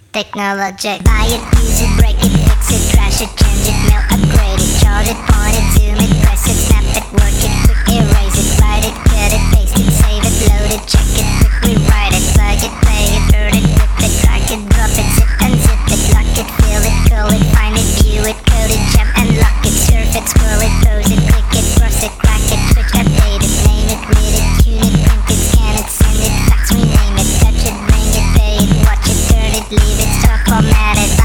Technologic. Buy it, use it, break it, fix it, trash it, change it, mail, upgrade it, charge it, point it, zoom it, press it, snap it, work it, quick